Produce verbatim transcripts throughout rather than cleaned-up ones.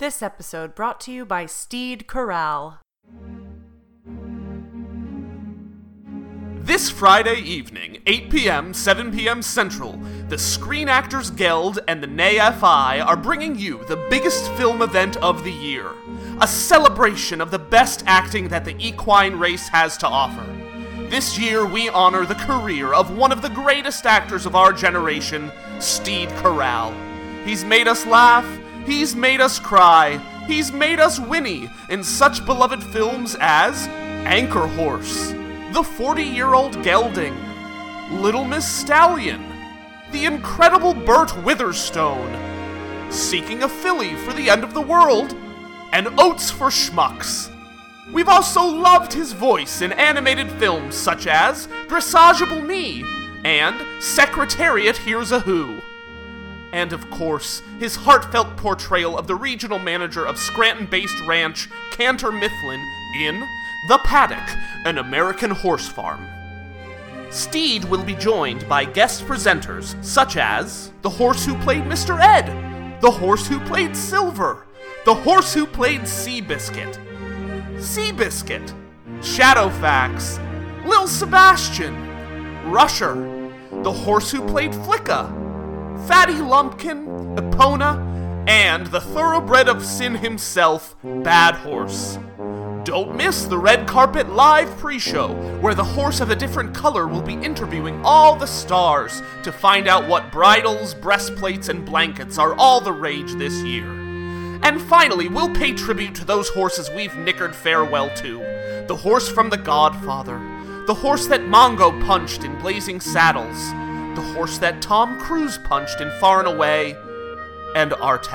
This episode brought to you by Steed Corral. This Friday evening, eight p.m., seven p.m. Central, the Screen Actors Guild and the N A F I are bringing you the biggest film event of the year. A celebration of the best acting that the equine race has to offer. This year, we honor the career of one of the greatest actors of our generation, Steed Corral. He's made us laugh, he's made us cry, he's made us whinny in such beloved films as Anchor Horse, The forty-Year-Old Gelding, Little Miss Stallion, The Incredible Burt Witherstone, Seeking a Filly for the End of the World, and Oats for Schmucks. We've also loved his voice in animated films such as Dressageable Me and Secretariat Here's a Who. And of course, his heartfelt portrayal of the regional manager of Scranton-based ranch Cantor Mifflin in The Paddock, an American Horse Farm. Steed will be joined by guest presenters such as the horse who played Mister Ed, the horse who played Silver, the horse who played Seabiscuit, Seabiscuit, Shadowfax, Lil Sebastian, Rusher, the horse who played Flicka, Fatty Lumpkin, Epona, and the thoroughbred of sin himself, Bad Horse. Don't miss the Red Carpet Live pre-show, where the horse of a different color will be interviewing all the stars to find out what bridles, breastplates, and blankets are all the rage this year. And finally, we'll pay tribute to those horses we've nickered farewell to. The horse from The Godfather, the horse that Mongo punched in Blazing Saddles, the horse that Tom Cruise punched in Far and Away, and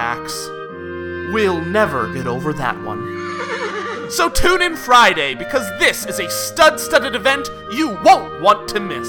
Artax. We'll never get over that one. So tune in Friday, because this is a stud-studded event you won't want to miss.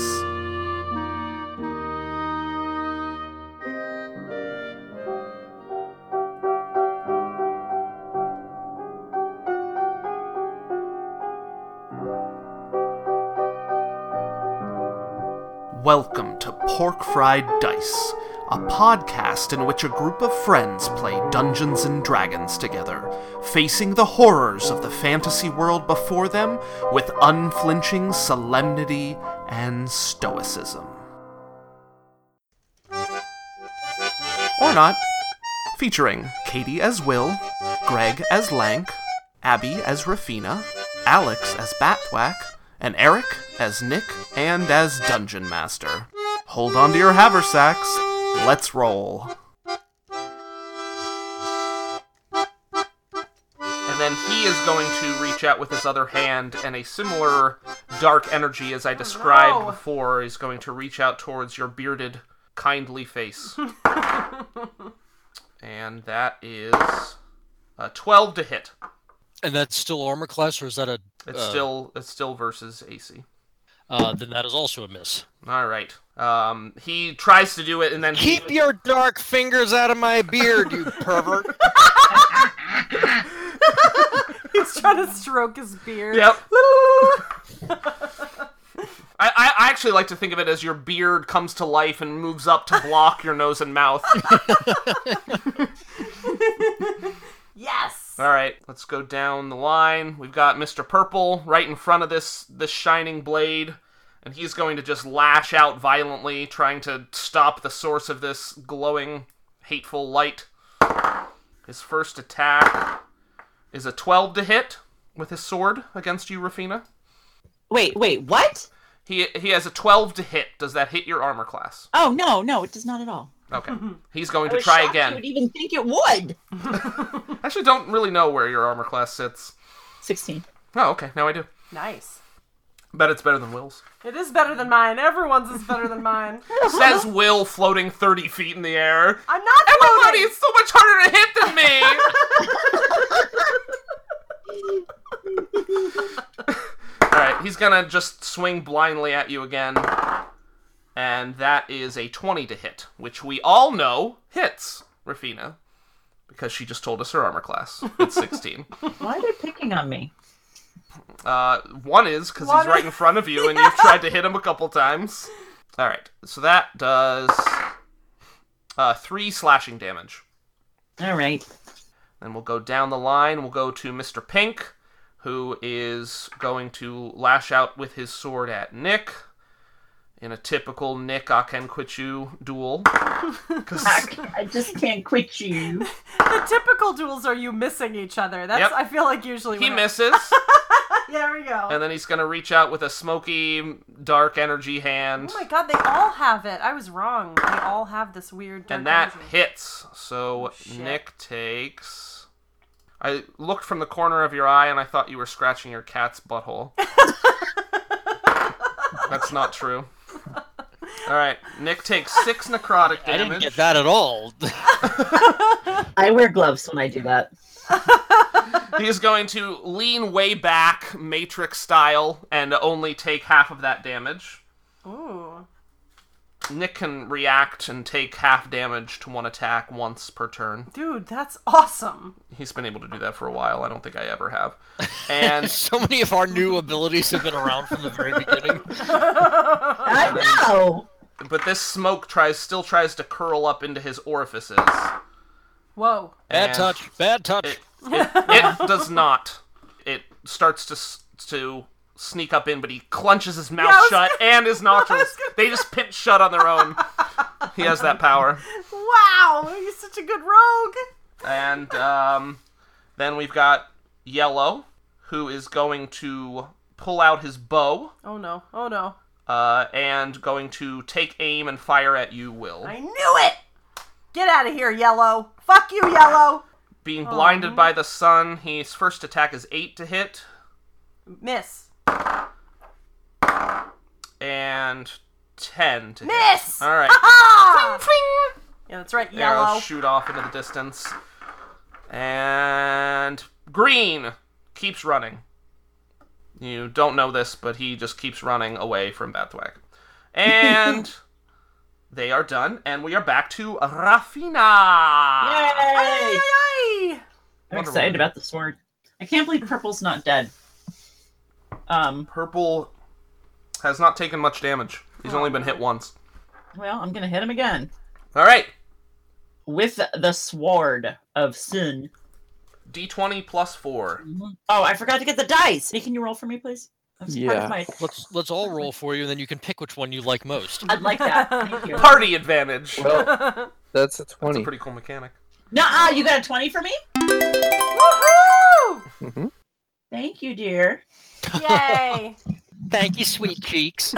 Welcome to Pork Fried Dice, a podcast in which a group of friends play Dungeons and Dragons together, facing the horrors of the fantasy world before them with unflinching solemnity and stoicism. Or not. Featuring Katie as Will, Greg as Lank, Abby as Rafina, Alex as Batthwack, and Eric as Nick and as Dungeon Master. Hold on to your haversacks. Let's roll. And then he is going to reach out with his other hand, and a similar dark energy as I described Oh, no. before is going to reach out towards your bearded, kindly face. And that is a twelve to hit. And that's still armor class, or is that a... It's uh, still it's still versus A C. Uh, then that is also a miss. All right. Um, he tries to do it, and then he... Keep your dark fingers out of my beard, you pervert! He's trying to stroke his beard. Yep. I, I actually like to think of it as your beard comes to life and moves up to block your nose and mouth. Yes! All right, let's go down the line. We've got Mister Purple right in front of this this shining blade, and he's going to just lash out violently, trying to stop the source of this glowing, hateful light. His first attack is a twelve to hit with his sword against you, Rafina. Wait, wait, what? He he has a twelve to hit. Does that hit your armor class? Oh, no, no, it does not at all. Okay. He's going I to was try shocked again. You would even think it would. I actually don't really know where your armor class sits. sixteen. Oh, okay. Now I do. Nice. Bet it's better than Will's. It is better than mine. Everyone's is better than mine. Says Will floating thirty feet in the air. I'm not Everybody, floating! it's so much harder to hit than me! Alright, he's gonna just swing blindly at you again. And that is a twenty to hit, which we all know hits Rafina, because she just told us her armor class. It's sixteen. Why are they picking on me? Uh, one is because One he's right is- in front of you, and you've tried to hit him a couple times. Alright, so that does uh, three slashing damage. All right. Then we'll go down the line. We'll go to Mister Pink, who is going to lash out with his sword at Nick in a typical Nick Akenquichu duel. 'Cause I just can't quit you. The typical duels are you missing each other. That's Yep. I feel like usually he when misses, There we go. and then he's going to reach out with a smoky, dark energy hand. Oh my god, they all have it. I was wrong. They all have this weird dark And that energy. hits. So shit. Nick takes... I looked from the corner of your eye and I thought you were scratching your cat's butthole. That's not true. Alright, Nick takes six necrotic damage. I didn't get that at all. I wear gloves when I do that. He's going to lean way back, Matrix style, and only take half of that damage. Ooh. Nick can react and take half damage to one attack once per turn. Dude, that's awesome. He's been able to do that for a while. I don't think I ever have. And So many of our new abilities have been around from the very beginning. I know! but this smoke tries still tries to curl up into his orifices. Whoa. Bad And touch. Bad touch. It, it, it does not. It starts to s- to sneak up in, but he clenches his mouth Yeah, I was shut gonna- and his nostrils. gonna They just pinch shut on their own. He has that power. Wow, he's such a good rogue. And um, then we've got Yellow, who is going to pull out his bow Oh no, oh no. uh, and going to take aim and fire at you, Will. I knew it! Get out of here, Yellow. Fuck you, Yellow. Being blinded by the sun, his first attack is eight to hit, Miss. and ten to hit. Miss! All right. Ah! Yeah, that's right, Arrows Yellow. shoot off into the distance. And Green keeps running. You don't know this, but he just keeps running away from Bathwack. And they are done, and we are back to Rafina. Yay! Ay, ay, ay. I'm excited about the sword. I can't believe Purple's not dead. Um, Purple has not taken much damage. He's only been hit once. well, I'm gonna hit him again. All right. With the Sword of Sin. D twenty plus four. Oh, I forgot to get the dice! Hey, can you roll for me, please? That's part Yeah. of my... Let's let's all roll for you, and then you can pick which one you like most. I'd like that. Thank you. Party advantage. Well, that's a That's a twenty. pretty cool mechanic. Nuh-uh, you got a twenty for me? Woohoo! Thank you, dear. Yay. Thank you, sweet cheeks.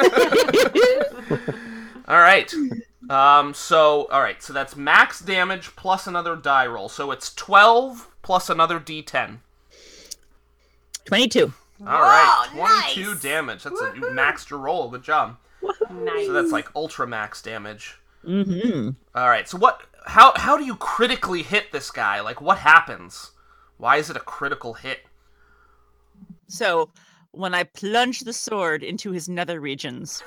All right. Um. So, all right. So that's max damage plus another die roll. So it's twelve plus another D ten. twenty-two. All right. Whoa, twenty-two nice. damage. That's a, you maxed your roll. Good job. Nice. So that's like ultra max damage. Mm-hmm. All right. So what? How how do you critically hit this guy? Like what happens? Why is it a critical hit? So, when I plunge the sword into his nether regions,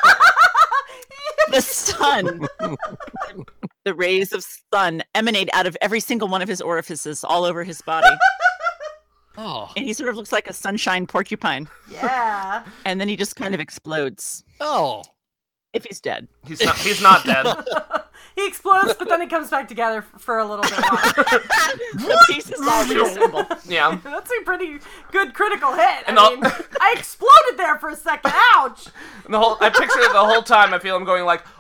the sun, the rays of sun emanate out of every single one of his orifices all over his body. Oh. And he sort of looks like a sunshine porcupine. Yeah. And then he just kind of explodes. Oh. If he's dead. He's not. He's not dead. He explodes, but then he comes back together f- for a little bit longer. The pieces all reassemble. Yeah. That's a pretty good critical hit. And I I'll- mean, I exploded there for a second. Ouch! And the whole. I picture it the whole time. I feel him going like,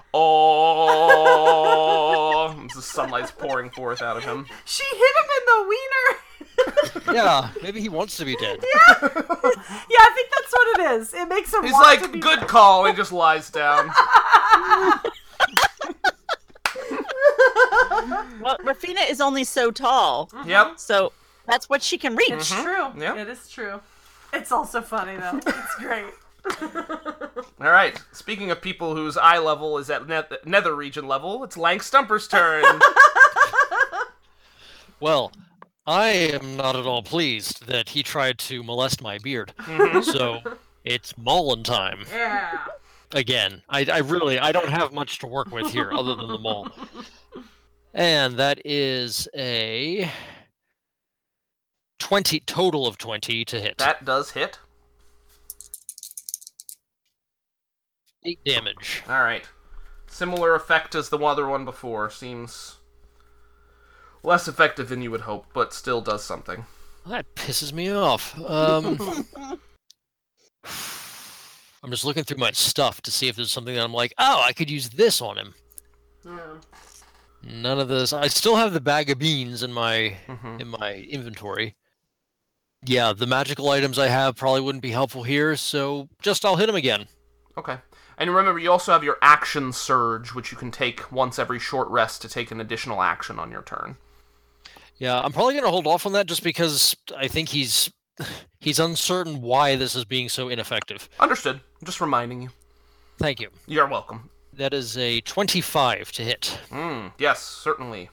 oh. The sunlight's pouring forth out of him. She hit him in the wiener. Yeah, maybe he wants to be dead. Yeah, I think that's what it is. It makes him He's want like, to be good call, and just lies down. Well, Rafina is only so tall. Yep. So, that's what she can reach. It's true. Yeah. It is true. It's also funny though. It's great. All right. Speaking of people whose eye level is at net- nether region level, it's Lank Stumper's turn. Well, I am not at all pleased that he tried to molest my beard. So, it's Maulin time. Yeah. Again, I, I really, I don't have much to work with here other than the maul. And that is a twenty, total of twenty to hit. That does hit. Eight damage. All right. Similar effect as the other one before. Seems Less effective than you would hope, but still does something. That pisses me off. Um, I'm just looking through my stuff to see if there's something that I'm like, oh, I could use this on him. Yeah. None of this. I still have the bag of beans in my Mm-hmm. in my inventory. Yeah, the magical items I have probably wouldn't be helpful here, so just I'll hit him again. Okay. And remember, you also have your action surge, which you can take once every short rest to take an additional action on your turn. Yeah, I'm probably gonna hold off on that just because I think he's he's uncertain why this is being so ineffective. Understood. I'm just reminding you. Thank you. You're welcome. That is a twenty-five to hit. Mm, yes, certainly.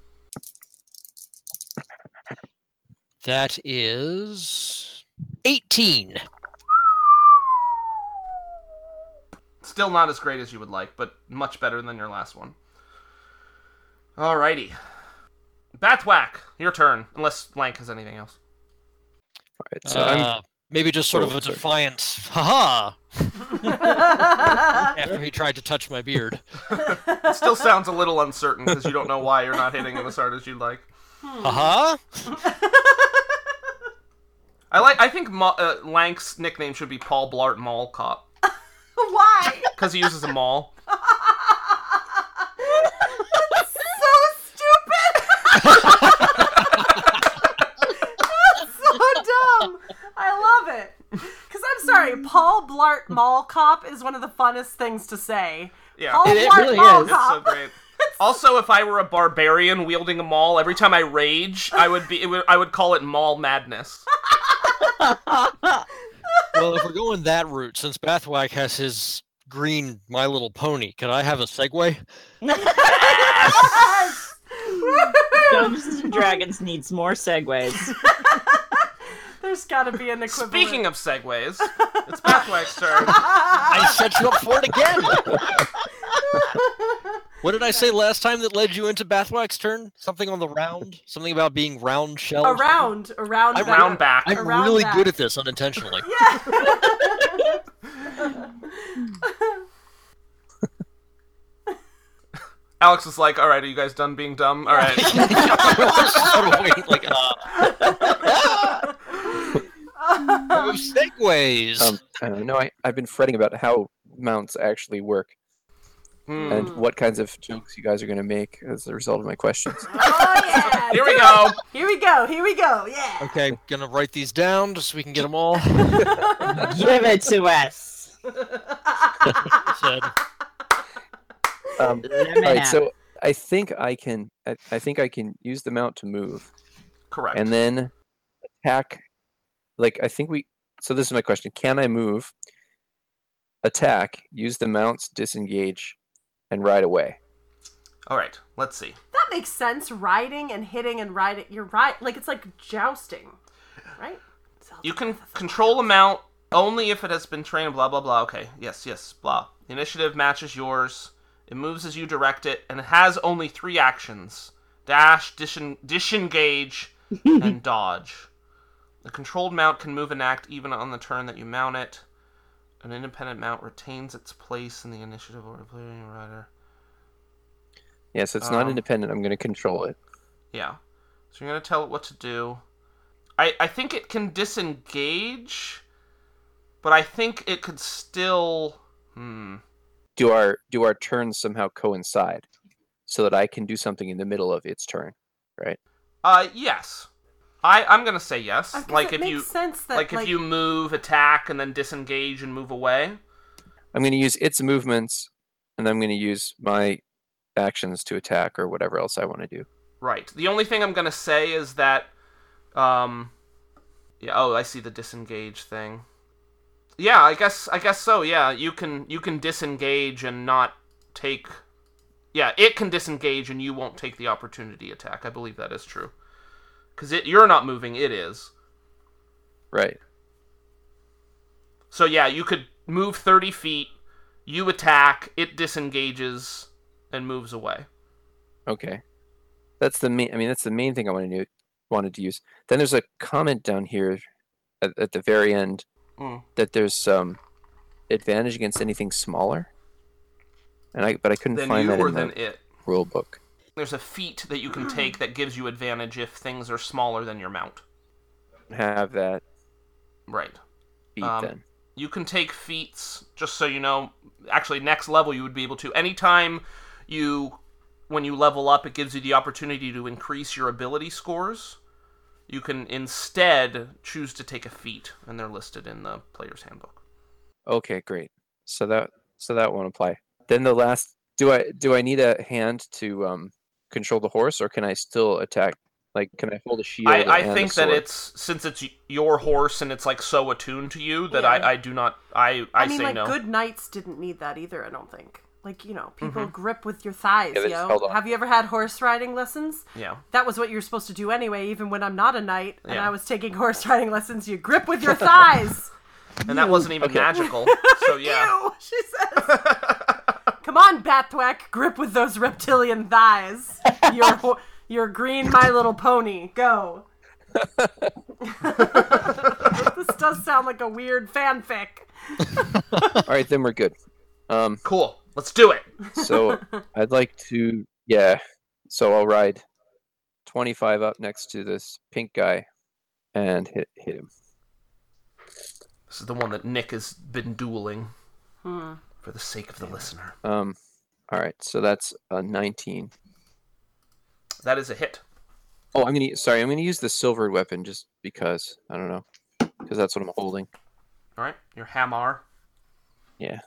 That is eighteen. Still not as great as you would like, but much better than your last one. Alrighty. Batwhack, your turn, unless Lank has anything else. Alright, so I'm Uh, maybe just sort Oh, of a sorry. defiant, haha, after he tried to touch my beard. It still sounds a little uncertain because you don't know why you're not hitting him as hard as you'd like. Haha? I like. I think Ma- uh, Lank's nickname should be Paul Blart Mall Cop Why? because he uses a mall. That's so stupid. That's so dumb. I love it. Because I'm sorry, Paul Blart Mall Cop is one of the funnest things to say. Yeah, Paul It- it Blart really Mall is. it's so Cop. great. Also, if I were a barbarian wielding a maul, every time I rage, I would be. It would, I would call it Maul Madness. Well, if we're going that route, since Bathwack has his green My Little Pony, could I have a segue? Yes! Dungeons and Dragons needs more segues. There's gotta be an equivalent. Speaking of segues, it's Bathwack's turn. I set you up for it again! What did I say last time that led you into Bathwack's turn? Something on the round? Something about being round shell? Around, around, I'm back. Round back. I'm around really back. good at this unintentionally. Yeah. Alex is like, all right, are you guys done being dumb? All right. Sort of wait, like, uh... Oh, segues! um, I don't know. I, I've been fretting about how mounts actually work Hmm. and what kinds of jokes you guys are going to make as a result of my questions. Oh yeah. Here we do go. it. Here we go. Here we go. Yeah. Okay, gonna write these down just so we can get them all. Give it to us. Said. Um, Let me all right, know. so I think I can. I, I think I can use the mount to move, Correct. and then attack. Like I think we. So this is my question: can I move, attack, use the mounts, disengage, and ride away? All right, let's see. That makes sense. Riding and hitting and riding. You're right. Like it's like jousting, right? You can control a mount only if it has been trained, blah, blah, blah. Okay, yes, yes, blah. The initiative matches yours. It moves as you direct it, and it has only three actions. Dash, disen- disengage, and dodge. The controlled mount can move and act even on the turn that you mount it. An independent mount retains its place in the initiative order of player rider. Yeah, so it's not Um, independent. I'm going to control it. Yeah. So you're going to tell it what to do. I, I think it can disengage, but I think it could still... Hmm... Do our do our turns somehow coincide, so that I can do something in the middle of its turn, right? Uh, yes. I, I'm gonna say yes. Uh, 'cause Like it if makes you sense that, like if you move, attack, and then disengage and move away. I'm going to use its movements, and I'm going to use my actions to attack or whatever else I want to do. Right. The only thing I'm gonna say is that um yeah, oh, I see the disengage thing. Yeah, I guess I guess so. Yeah, you can you can disengage and not take. Yeah, it can disengage and you won't take the opportunity attack. I believe that is true. Cuz it you're not moving, it is. Right. So yeah, you could move thirty feet, you attack, it disengages and moves away. Okay. That's the main. I mean, that's the main thing I wanted to wanted to use. Then there's a comment down here at, at the very end Mm. that there's some advantage against anything smaller, and I but I couldn't Then find you that or in then the it. rule book. There's a feat that you can take that gives you advantage if things are smaller than your mount. Have that Right. feat Um, then. You can take feats, just so you know. Actually, next level you would be able to. Anytime you, when you level up, it gives you the opportunity to increase your ability scores. You can instead choose to take a feat, and they're listed in the player's handbook. Okay, great. So that so that won't apply. Then the last, do I do I need a hand to um control the horse, or can I still attack? Like, can I hold a shield? I, I and a think that sword? it's, since it's your horse and it's like so attuned to you, that Yeah. I, I do not, I, I, I mean, say like, no. good knights didn't need that either, I don't think. Like, you know, people grip with your thighs, Yeah, they just held yo. on. Have you ever had horse riding lessons? Yeah. That was what you were supposed to do anyway, even when I'm not a knight and Yeah. I was taking horse riding lessons. You grip with your thighs. And that wasn't even Okay. magical, so yeah. Ew, she says. Come on, Bathwack, grip with those reptilian thighs. Your, ho- your green My Little Pony. Go. This does sound like a weird fanfic. All right, then we're good. Um, Cool. Let's do it. so I'd like to, yeah. So I'll ride twenty-five up next to this pink guy and hit hit him. This is the one that Nick has been dueling Hmm. for the sake of the listener. Um, all right, so that's a nineteen. That is a hit. Oh, I'm gonna sorry, I'm gonna use the silvered weapon just because I don't know, because that's what I'm holding. All right. Your hammer. Yeah.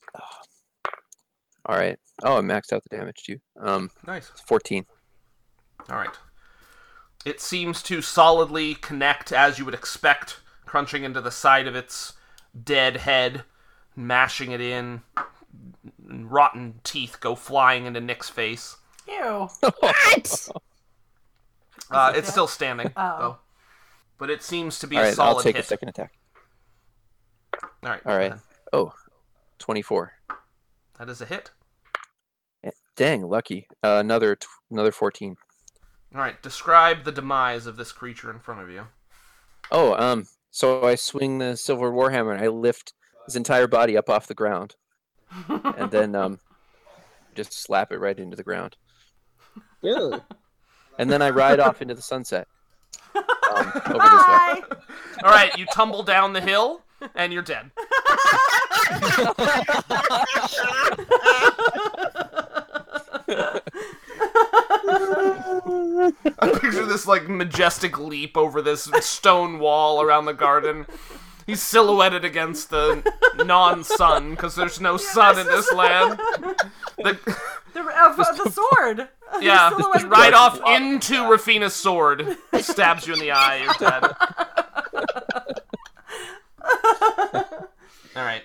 All right. Oh, I maxed out the damage too. Um, Nice. it's fourteen. All right. It seems to solidly connect as you would expect, crunching into the side of its dead head, mashing it in. Rotten teeth go flying into Nick's face. Ew. What? Uh, it it's dead? still standing, Oh. though. But it seems to be All a right, solid I'll take hit. a second attack. All right. All go right. ahead. Oh, twenty-four. That is a hit. Eh, Dang, lucky. Uh, another tw- another fourteen. All right. Describe the demise of this creature in front of you. Oh, um, so I swing the silver warhammer and I lift his entire body up off the ground, and then um, just slap it right into the ground, and then I ride off into the sunset. Um, over this way. Bye. All right. You tumble down the hill, and you're dead. I picture this like majestic leap over this stone wall around the garden. He's silhouetted against the non-sun because there's no sun in this land. The, The, uh, the sword. yeah, You're silhouetted- right off into Rafina's sword, stabs you in the eye. You're dead. All right.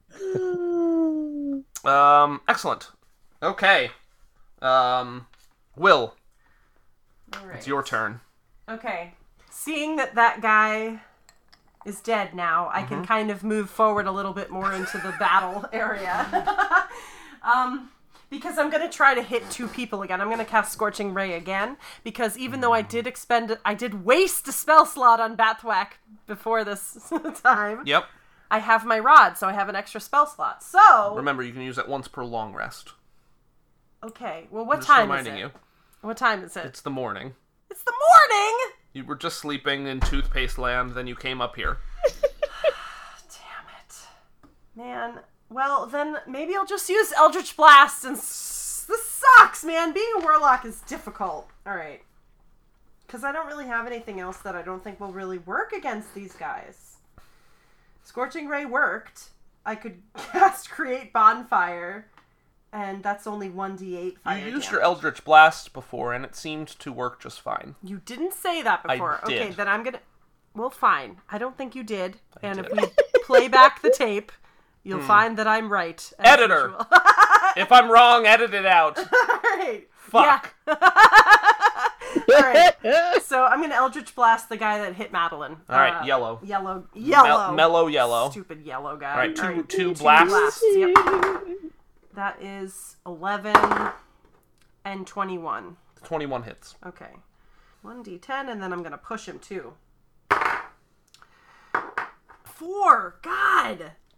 Um, excellent. Okay. Um, Will, All right. it's your turn. Okay. Seeing that that guy is dead now, I can kind of move forward a little bit more into the battle area. um, because I'm going to try to hit two people again. I'm going to cast Scorching Ray again, because even though I did expend, I did waste a spell slot on Bathwack before this time, Yep. I have my rod, so I have an extra spell slot. So, Remember, you can use it once per long rest. okay, well, what Just time is reminding it? you. What time is it? It's the morning. It's the morning! You were just sleeping in Toothpaste Land, then you came up here. Damn it. Man, well, then maybe I'll just use Eldritch Blast and s- this sucks, man. Being a warlock is difficult. Alright. Because I don't really have anything else that I don't think will really work against these guys. Scorching Ray worked. I could cast Create Bonfire, and that's only one d eight fire You used damage. your Eldritch Blast before, and it seemed to work just fine. You didn't say that I before. Okay, did. then I'm gonna... Well, fine. I don't think you did. I and did. if we play back the tape, you'll find that I'm right. as Editor! usual. If I'm wrong, edit it out. Alright. Fuck. Alright. So I'm gonna Eldritch Blast the guy that hit Madeline. Alright, Uh, yellow. Yellow. Yellow. Mel- mellow yellow. Stupid yellow guy. Alright, two- Alright, two blasts. Yep. That is eleven and twenty-one. twenty-one hits. Okay. one d ten, and then I'm gonna push him too. Four! God!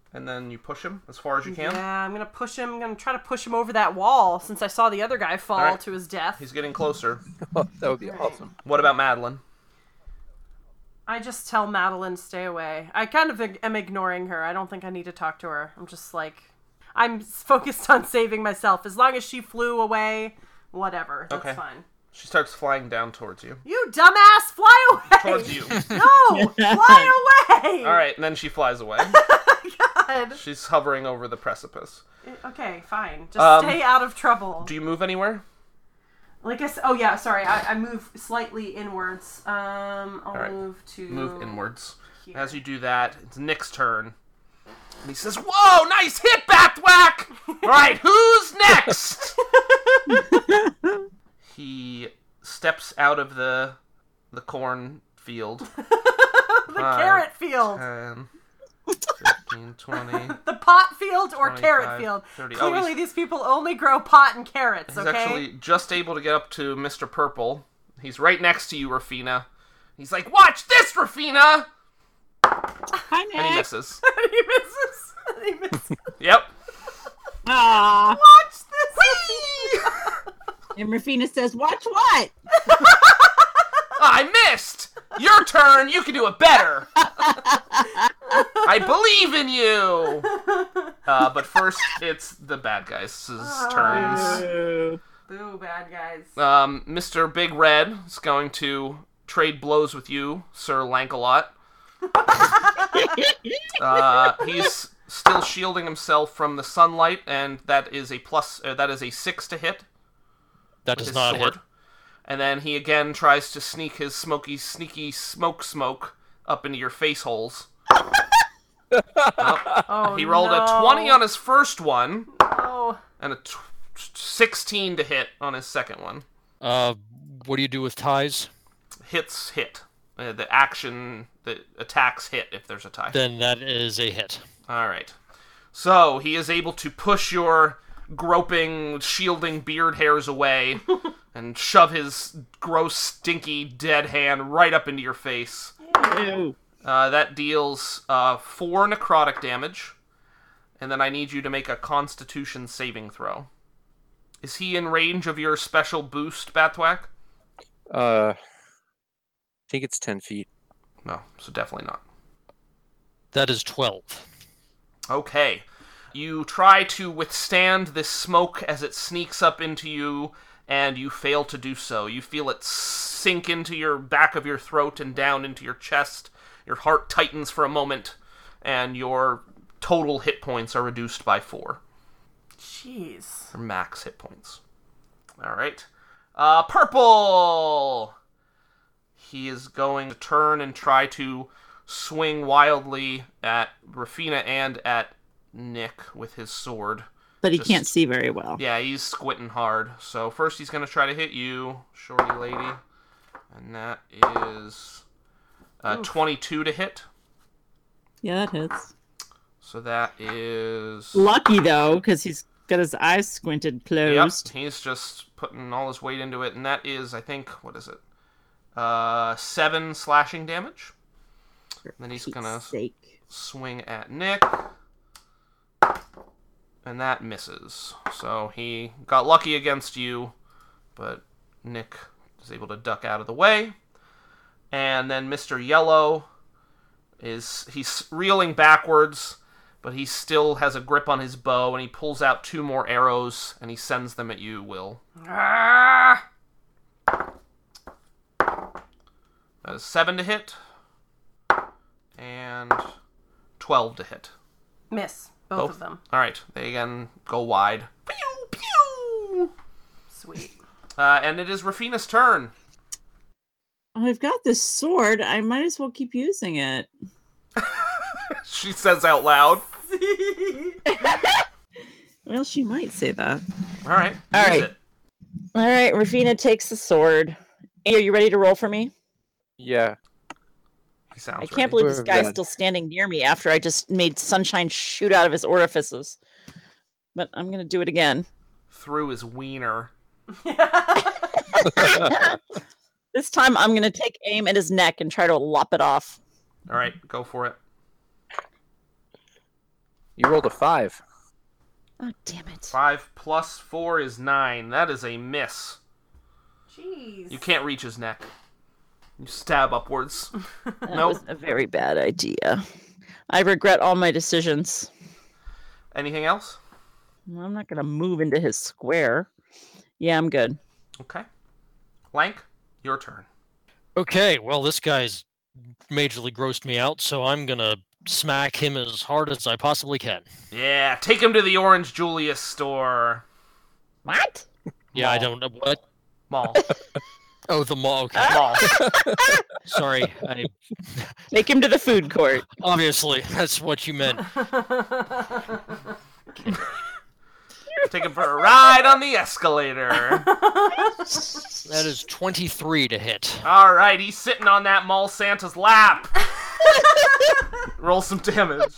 and then you push him as far as you can. Yeah, I'm gonna push him. I'm gonna try to push him over that wall since I saw the other guy fall Alright. to his death. He's getting closer. Oh, that would be awesome. What about Madeline? I just tell Madeline stay away. I kind of ig- am ignoring her. I don't think I need to talk to her. I'm just like, I'm focused on saving myself. As long as she flew away, whatever. That's Okay. fine. She starts flying down towards you. You dumbass, fly away! Towards you. No, fly away! All right, and then she flies away. God. She's hovering over the precipice. Okay, fine. Just Um, stay out of trouble. Do you move anywhere? Like I said, oh yeah, sorry, I, I move slightly inwards. Um, I'll right. move to Move inwards. here. As you do that, it's Nick's turn. And he says, "Whoa, nice hit, Batthwack! All right, who's next?" He steps out of the the corn field. the Five, carrot field, ten, fifteen, twenty. the pot field or carrot twenty-five, field. thirty. Oh, Clearly, he's- these people only grow pot and carrots. He's Okay. actually just able to get up to Mister Purple. He's right next to you, Rafina. He's like, "Watch this, Rafina!" Hi, And he Nick. misses. he misses. he misses. Yep. Aw. Watch this. And Rafina says, watch what? I missed! Your turn! You can do it better! I believe in you! Uh, but first, it's the bad guys' turns. Ooh. Boo, bad guys. Um, Mister Big Red is going to trade blows with you, Sir Lankalot. Uh, he's still shielding himself from the sunlight, and that is a plus. Uh, that is a six to hit. That with does his not sword. hit. And then he again tries to sneak his smoky, sneaky smoke smoke up into your face holes. Well, Oh, he rolled no. a twenty on his first one Oh, and a t- sixteen to hit on his second one. Uh, what do you do with ties? Hits hit. Uh, the action, the attacks hit if there's a tie. Then that is a hit. All right. So he is able to push your groping, shielding beard hairs away and shove his gross, stinky, dead hand right up into your face. Ew. Uh, that deals uh, four necrotic damage, and then I need you to make a Constitution saving throw. Is he in range of your special boost, Batthwack? Uh, I think it's ten feet. No, so definitely not. That is twelve. Okay. You try to withstand this smoke as it sneaks up into you, and you fail to do so. You feel it sink into your back of your throat and down into your chest. Your heart tightens for a moment, and your total hit points are reduced by four. jeez. Or max hit points. Alright. Uh, Purple! He is going to turn and try to swing wildly at Rafina and at Nick with his sword. But he Just- can't see very well. Yeah, he's squinting hard. So first he's going to try to hit you, shorty lady. And that is uh, twenty-two to hit. Yeah, that hits. So that is... Lucky, though, because he's got his eyes squinted Yep, closed. he's just putting all his weight into it. And that is, I think, what is it? Uh, seven slashing damage. For Then he's Pete's gonna- sake. Swing at Nick. And that misses. So he got lucky against you, but Nick is able to duck out of the way. And then Mister Yellow is he's reeling backwards, but he still has a grip on his bow, and he pulls out two more arrows and he sends them at you, Will. Ah! That is seven to hit. And twelve to hit. Miss. Both, Both of them. Alright, they again go wide. Pew, pew! Sweet. Uh, and it is Rafina's turn. Oh, I've got this sword. I might as well keep using it. She says out loud. Well, she might say that. Alright, All use right. it. All right, Rafina takes the sword. Are you ready to roll for me? Yeah. He sounds I can't ready. believe this We're guy's good. still standing near me after I just made sunshine shoot out of his orifices. But I'm going to do it again. Through his wiener. This time I'm going to take aim at his neck and try to lop it off. Alright, go for it. You rolled a five. Oh, damn it. Five plus four is nine. That is a miss. Jeez. You can't reach his neck. You stab upwards. That Nope. was a very bad idea. I regret all my decisions. Anything else? I'm not going to move into his square. Yeah, I'm good. Okay. Lank, your turn. Okay, well, this guy's majorly grossed me out, so I'm gonna smack him as hard as I possibly can. Yeah, take him to the Orange Julius store. What? Yeah, I Mall. don't know what. Mall. Oh, the mall. Okay. Mall. Sorry, I Take him to the food court. obviously that's what you meant. Take him for a ride on the escalator. That is twenty-three to hit. All right, he's sitting on that mall Santa's lap. Roll some damage.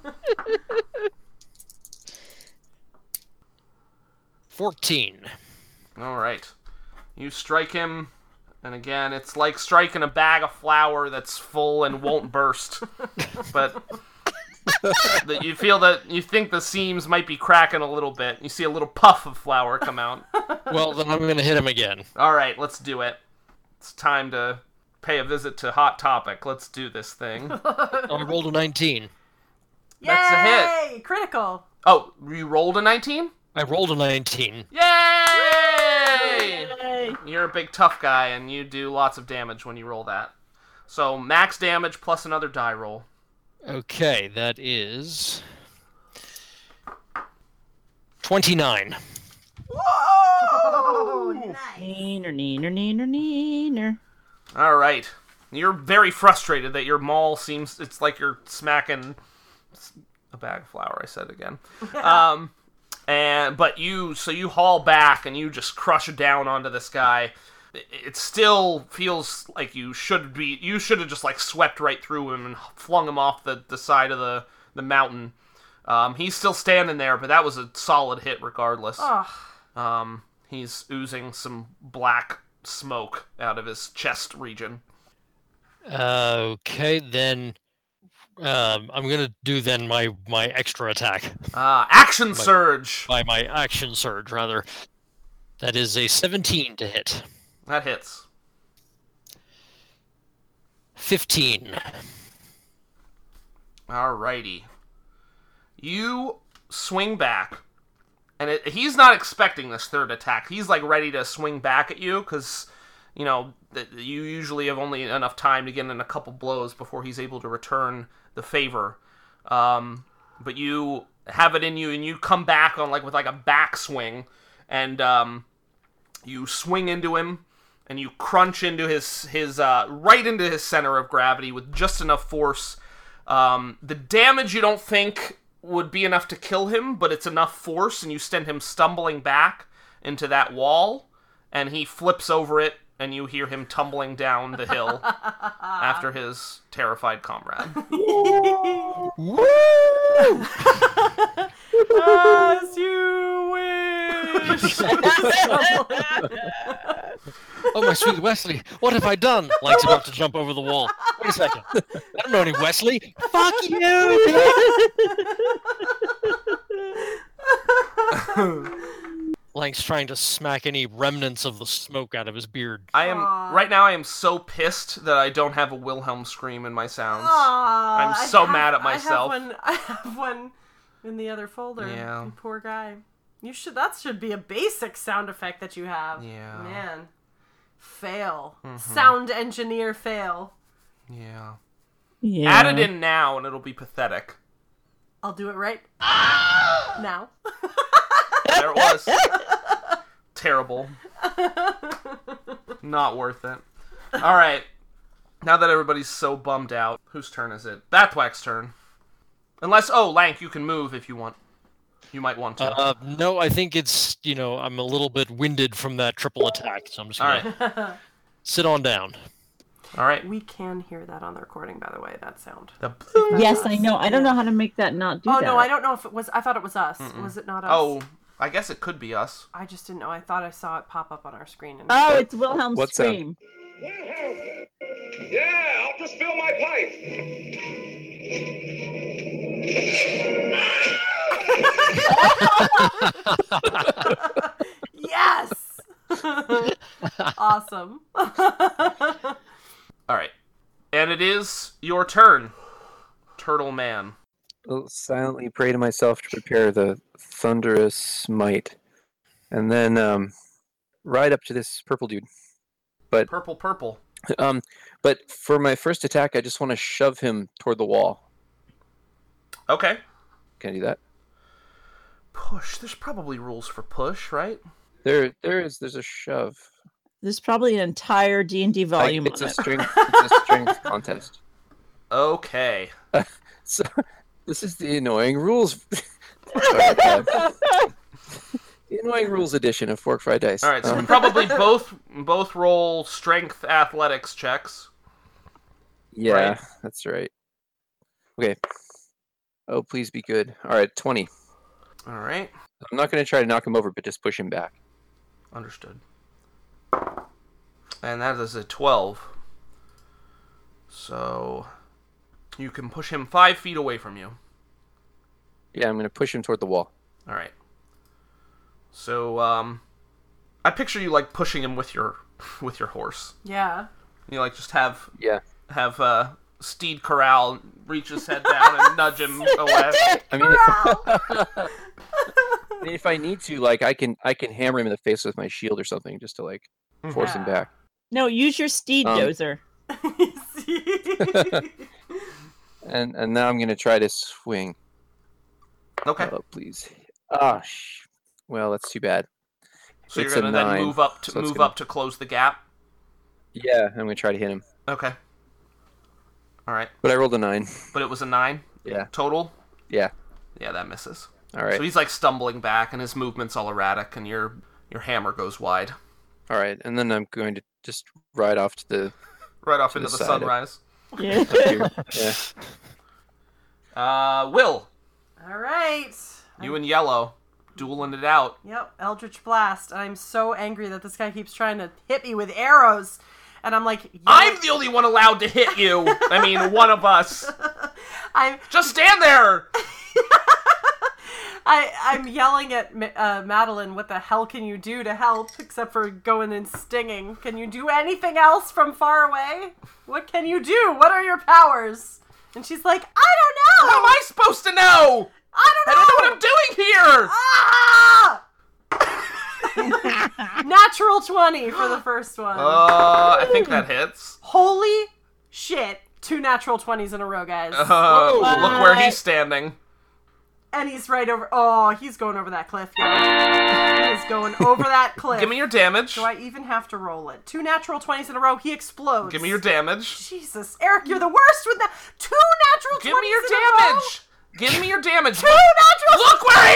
fourteen. All right. You strike him, and again, it's like striking a bag of flour that's full and won't burst. But that you feel that you think the seams might be cracking a little bit. You see a little puff of flour come out. Well, then I'm gonna hit him again. All right, let's do it. It's time to pay a visit to Hot Topic. Let's do this thing. I rolled a nineteen. That's a hit. Yay! Critical. Oh, you rolled a nineteen? I rolled a nineteen. Yay! Yay! You're a big tough guy, and you do lots of damage when you roll that. So max damage plus another die roll. Okay, that is twenty-nine. Whoa! Nice. Neener, neener, neener, neener. All right. You're very frustrated that your maul seems... It's like you're smacking a bag of flour, I said again. um, and But you... So you haul back, and you just crush down onto this guy. It, it still feels like you should be... You should have just, like, swept right through him and flung him off the, the side of the, the mountain. Um, he's still standing there, but that was a solid hit regardless. Ugh. Um, he's oozing some black smoke out of his chest region. Okay, then um, I'm gonna do then my my extra attack Uh, action surge. by my action surge rather. That is a seventeen to hit. That hits. fifteen. Alrighty. You swing back, and it, he's not expecting this third attack. He's like ready to swing back at you because, you know, th- you usually have only enough time to get in a couple blows before he's able to return the favor. Um, but you have it in you, and you come back on like with like a backswing, and um, you swing into him, and you crunch into his his uh, right into his center of gravity with just enough force. Um, the damage you don't think would be enough to kill him, but it's enough force, and you send him stumbling back into that wall, and he flips over it, and you hear him tumbling down the hill after his terrified comrade. As you wish. Oh my sweet Wesley, what have I done? Lank's about to jump over the wall. Wait a second. I don't know any Wesley. Fuck you! Lank's trying to smack any remnants of the smoke out of his beard. I am Aw. right now. I am so pissed that I don't have a Wilhelm scream in my sounds. Aw, I'm I so have- mad at myself. I have one, I have one in the other folder. Yeah. You poor guy. You should. That should be a basic sound effect that you have. Yeah. Man. Fail. Mm-hmm. Sound engineer fail. Yeah. Yeah. Add it in now, and it'll be pathetic. I'll do it right now. There it was. Terrible. Not worth it. All right. Now that everybody's so bummed out, whose turn is it? Bathwack's turn. Unless, oh, Lank, you can move if you want. You might want to. Uh, no, I think it's, you know, I'm a little bit winded from that triple attack, so I'm just All gonna right. sit on down. All right. We can hear that on the recording, by the way, that sound. The, Yes, I know. I don't know how to make that not do Oh, that. no, I don't know if it was. I thought it was us. Was it not us? oh, I guess it could be us. I just didn't know. I thought I saw it pop up on our screen. And Oh, it's Wilhelm's What's that? scream. Yeah, I'll just fill my pipe. Yes! Awesome. All right. And it is your turn, Turtle Man. I'll silently pray to myself to prepare the thunderous smite, and then um, ride up to this purple dude. But Purple, purple. um, but for my first attack, I just want to shove him toward the wall. Okay. Can I do that? Push. There's probably rules for push, right? There, there is. There's a shove. There's probably an entire D and D I, volume it's on a it. strength. It's a strength contest. Okay. So this is the annoying rules. Sorry, uh, the annoying rules edition of Fork Fried Dice. All right, so Um, probably both both roll strength athletics checks. yeah, right. that's right. Okay. Oh, please be good. All right, twenty. All right. I'm not going to try to knock him over, but just push him back. Understood. And that is a twelve. So you can push him five feet away from you. Yeah, I'm going to push him toward the wall. All right. So um, I picture you like pushing him with your with your horse. Yeah. You like just have Yeah. have uh, Steed Corral reach his head down and nudge him away. I mean, if, I mean, if I need to, like, I can I can hammer him in the face with my shield or something just to like force him Yeah. back. No, use your steed Um, dozer. And and now I'm going to try to swing. Okay. Oh, please. Ah, sh- well, that's too bad. So you're it's a gonna then nine, move up to so it's move gonna- up to close the gap. Yeah, I'm going to try to hit him. Okay. All right. But I rolled a nine. But it was a nine Yeah. total. Yeah. Yeah, that misses. All right. So he's like stumbling back, and his movement's all erratic, and your your hammer goes wide, All right. And then I'm going to just ride off to the right off To into the the side of- sunrise. Yeah. here. Yeah. Uh, Will, All right. you and Yellow, dueling it out. Yep, Eldritch Blast. I'm so angry that this guy keeps trying to hit me with arrows. And I'm like, Yellow- I'm the only one allowed to hit you. I mean, one of us. I'm Just stand there. I I'm yelling at Ma- uh, Madeline. What the hell can you do to help except for going and stinging? Can you do anything else from far away? What can you do? What are your powers? And she's like, I don't know. How am I supposed to know? I I don't know. don't know what I'm doing here. Ah! Natural twenty for the first one. Uh, I think that hits. Holy shit. Two natural twenties in a row, guys. Uh, look where What? he's standing. And he's right over. Oh, he's going over that cliff. Guys. He is going over that cliff. Give me your damage. Do I even have to roll it? Two natural twenties in a row. He explodes. Give me your damage. Jesus, Eric, you're the worst with that. Two natural Give twenties me your in a row. damage. Give me your damage. Two natural. Look where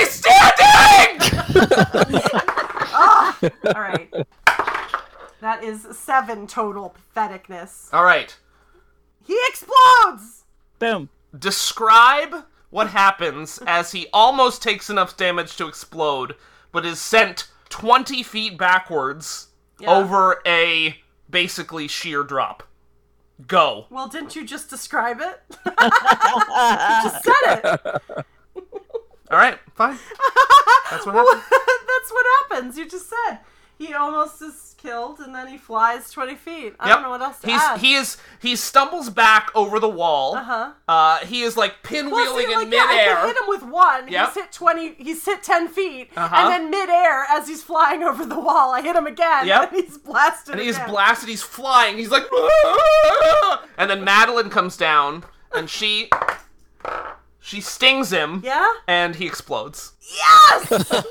he's standing! Ah! All right. That is seven total patheticness. All right. He explodes. Boom. Describe what happens as he almost takes enough damage to explode, but is sent twenty feet backwards Yeah. over a basically sheer drop. Go. Well, didn't you just describe it? You just said it. All right, fine. That's what happened. That's what happens. You just said he almost is killed, and then he flies twenty feet. I Yep. don't know what else to He's add. he is he stumbles back over the wall. Uh-huh. Uh he is like Well, pinwheeling see, in like, yeah, I midair. can hit him with one. Yep. He's hit twenty. He's hit ten feet, Uh-huh. and then midair, as he's flying over the wall, I hit him again. Yep. And he's blasted. And he's again. blasted, he's flying, he's like "Ah!" And then Madeline comes down and she she stings him Yeah. and he explodes. Yes.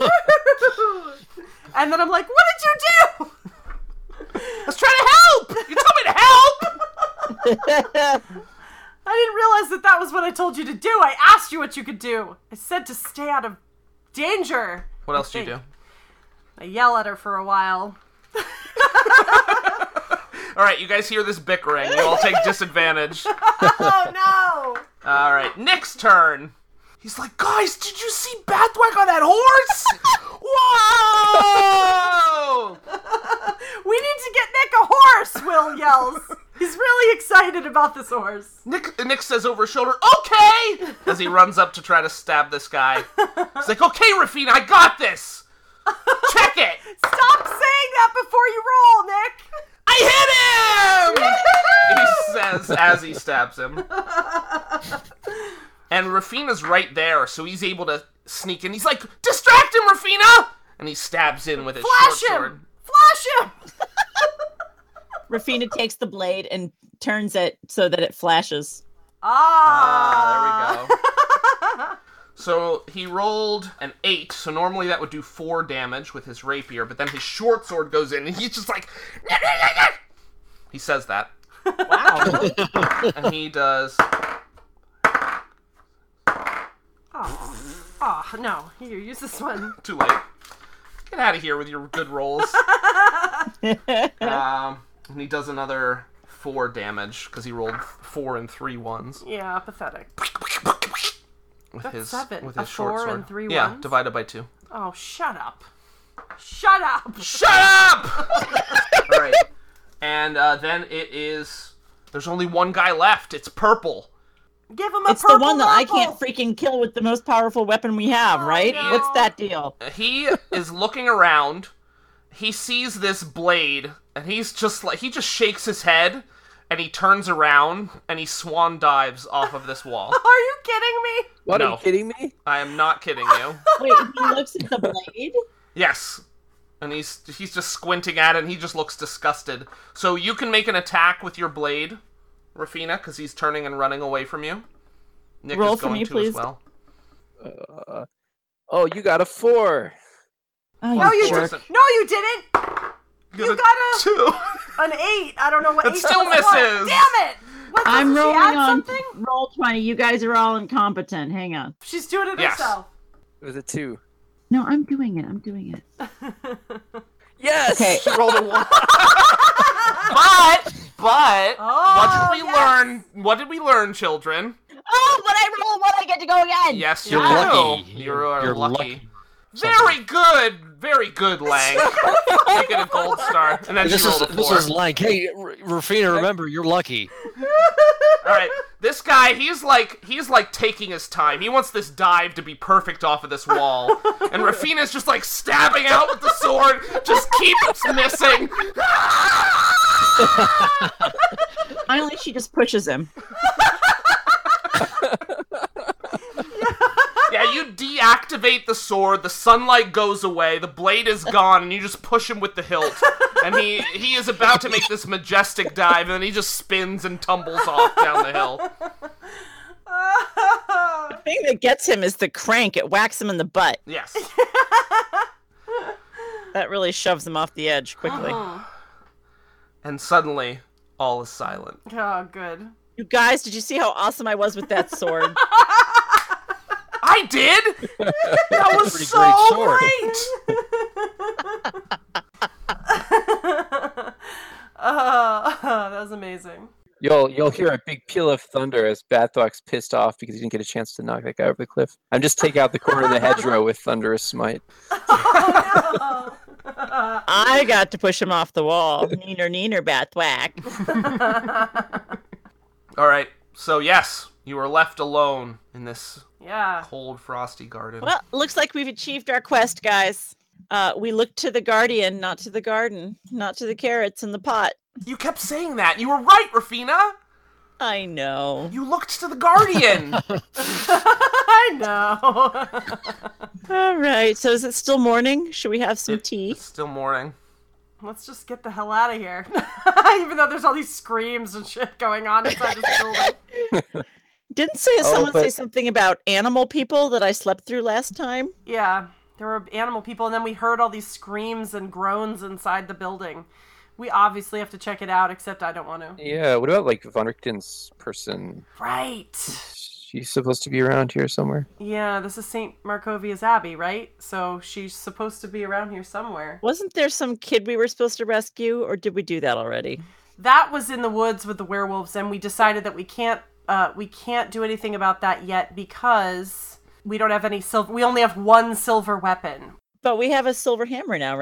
And then I'm like, "What did you do?" I was trying to help! You told me to help! I didn't realize that that was what I told you to do. I asked you what you could do. I said to stay out of danger. What else do you think. do? I yell at her for a while. Alright, you guys hear this bickering. You all take disadvantage. Oh no! Alright, Nick's turn. He's like, guys, did you see Bathwack on that horse? Whoa! We need to get Nick a horse, Will yells. He's really excited about this horse. Nick Nick says over his shoulder, okay! As he runs up to try to stab this guy. He's like, okay, Rafina, I got this! Check it! Stop saying that before you roll, Nick! I hit him! He says as he stabs him. And Rafina's right there, so he's able to sneak in. He's like, distract him, Rafina! And he stabs in with his Flash short him! sword. Flash him! Rafina takes the blade and turns it so that it flashes. Ah, Ah, there we go. So he rolled an eight, so normally that would do four damage with his rapier, but then his short sword goes in, and he's just like, he says that. Wow. And he does, Oh, oh no. Here, use this one. too late. Get out of here with your good rolls. um, and he does another four damage, because he rolled four and three ones. Yeah, pathetic. With That's his, seven. with A his short four sword. and three Yeah, ones? divided by two. Oh, shut up. Shut up! Shut up! Alright. And uh, then it is... There's only one guy left. It's Purple. Give him a It's the purple one that I marble. can't freaking kill with the most powerful weapon we have, Oh, right? no. What's that deal? He is looking around. He sees this blade, and he's just like... He just shakes his head, and he turns around, and he swan dives off of this wall. Are you kidding me? What, are No. you kidding me? I am not kidding you. Wait, he looks at the blade? Yes. And he's he's just squinting at it, and he just looks disgusted. So you can make an attack with your blade, Rafina, because he's turning and running away from you. Nick Roll is for going me, to please. as well. Uh, oh, you got a four. Oh, No, you jerk. didn't. No, you didn't. You got a- two. An eight. I don't know what It eight still plus what. misses. Damn it! What, I'm doesn't she rolling add on something? roll twenty. You guys are all incompetent. Hang on. She's doing it Yes. herself. It was a two. No, I'm doing it. I'm doing it. Yes! Okay. She rolled a one. but, but, Oh, what did we yes. learn? What did we learn, children? Oh, when I roll one, I get to go again. Yes, you You're do. lucky. You You're- are you're lucky. lucky. Very good. Very good, Lang. You get a gold star. And then This she is rolled a this four. is like, hey, R- Rafina, remember, you're lucky. All right, this guy, he's like, he's like taking his time. He wants this dive to be perfect off of this wall, and Rafina's just like stabbing out with the sword, just keeps missing. Finally, she just pushes him. Yeah, you deactivate the sword, the sunlight goes away, the blade is gone, and you just push him with the hilt. And he he is about to make this majestic dive, and then he just spins and tumbles off down the hill. The thing that gets him is the crank. It whacks him in the butt. Yes. That really shoves him off the edge quickly. And suddenly, all is silent. Oh, good. You guys, did you see how awesome I was with that sword? I did? That was Pretty so great sword. great! Uh, that was amazing. You'll you'll hear a big peal of thunder as Bathrock's pissed off because he didn't get a chance to knock that guy over the cliff. I'm just taking out the corner of the hedgerow with thunderous smite. Oh, no. I got to push him off the wall. Neener, neener, Bathwack. All right, so yes, you are left alone in this Yeah. cold, frosty garden. Well, looks like we've achieved our quest, guys. Uh, we looked to the guardian, not to the garden, not to the carrots in the pot. You kept saying that. You were right, Rafina. I know. You looked to the Guardian. I know. All right, so is it still morning? Should we have some tea? It's still morning. Let's just get the hell out of here. Even though there's all these screams and shit going on inside this building. Didn't say Oh, someone say but- something about animal people that I slept through last time? Yeah, there were animal people, and then we heard all these screams and groans inside the building. We obviously have to check it out, except I don't want to. Yeah, what about like Von Richten's person? Right. She's supposed to be around here somewhere. Yeah, this is Saint Markovia's Abbey, right? So she's supposed to be around here somewhere. Wasn't there some kid we were supposed to rescue, or did we do that already? That was in the woods with the werewolves, and we decided that we can't uh, we can't do anything about that yet because we don't have any silver. We only have one silver weapon. But we have a silver hammer now, right?